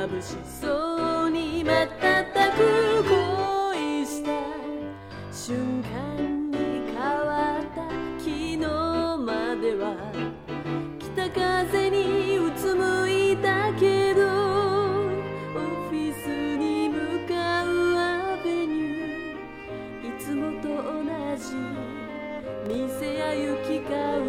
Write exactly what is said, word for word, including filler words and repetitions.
眩しそうに瞬く恋した瞬間に変わった昨日までは北風にうつむいたけどオフィスに向かうアベニューいつもと同じ店や行き交う